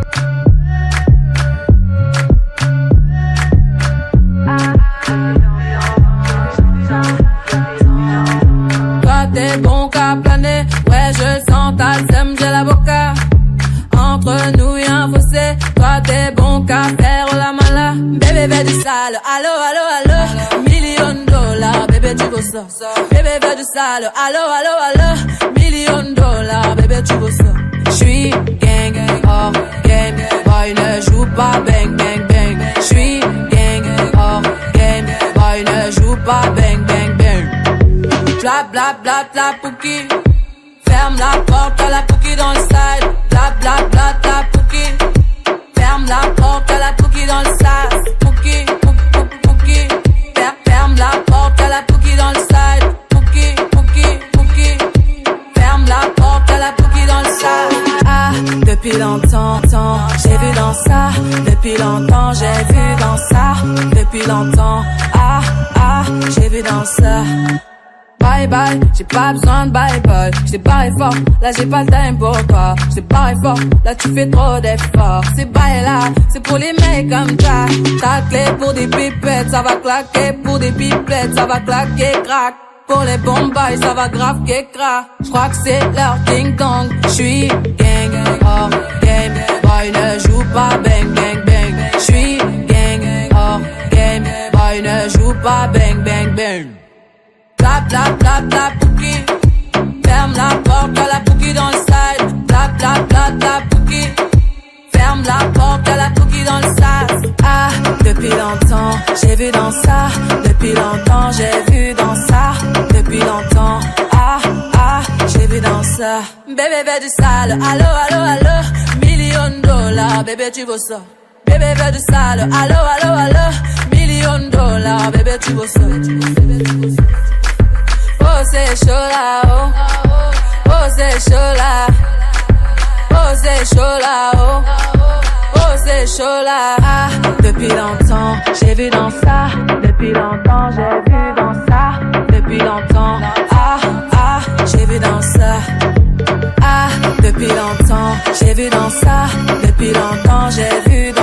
Toi t'es bon qu'à planer, ouais je sens ta sème, j'ai l'avocat. Entre nous y'a un fossé, toi t'es bon qu'à faire la mala. Bébé veut du sale, allo allo allo, $1,000,000, bébé tu veux ça. Bébé veut du sale, allo allo allo, $1,000,000, bébé tu veux ça. J'suis gang, hors game, boy ne joue pas bang bang bang. J'suis gang, hors game, boy ne joue pas bang bang bang. Bla bla bla bla pouki, ferme la porte à la pouki dans le side. Bla bla bla bla pouki, ferme la porte à la pouki dans le side. Pouki, pouki, pouki, ferme la porte à la pouki dans le side. Pouki, pouki, pouki, ferme la porte à la pouki dans le side. Ah, depuis longtemps, j'ai vu dans ça. Depuis longtemps, j'ai vu dans ça. Depuis longtemps, ah, ah, j'ai vu dans ça. Bye bye, j'ai pas besoin de bye bye. J't'ai barré fort, là j'ai pas le time pour toi. J't'ai barré fort, là tu fais trop d'efforts. C'est bye là, c'est pour les mecs comme ça. Ta clé pour des pipettes, ça va claquer. Pour des pipettes, ça va claquer, crack. Pour les bombes, ça va grave crack. J'crois que c'est leur ding dong. J'suis gang, hors game, boy ne joue pas bang bang bang. J'suis gang, hors game, boy ne joue pas bang bang bang. Bla bla bla bla pouki, ferme la porte à la pouki dans le side. Bla bla bla bla pouki, ferme la porte à la pouki dans le side. Ah, depuis longtemps, j'ai vu dans ça. Depuis longtemps, j'ai vu dans ça. Depuis longtemps, ah, ah, j'ai vu dans ça. Bébé veut du sale, allo allo allo, $1,000,000, bébé tu veux ça. Bébé veut du sale, allo allo allo, $1,000,000, bébé tu veux ça. Oh c'est chaud là, oh, oh c'est chaud là, oh c'est chaud là, oh, oh c'est chaud là. Ah, depuis longtemps, j'ai vu dans ça. Depuis longtemps, j'ai vu dans ça. Depuis longtemps, ah, ah, j'ai vu dans ça. Ah, depuis longtemps, j'ai vu dans ça. Depuis longtemps, j'ai vu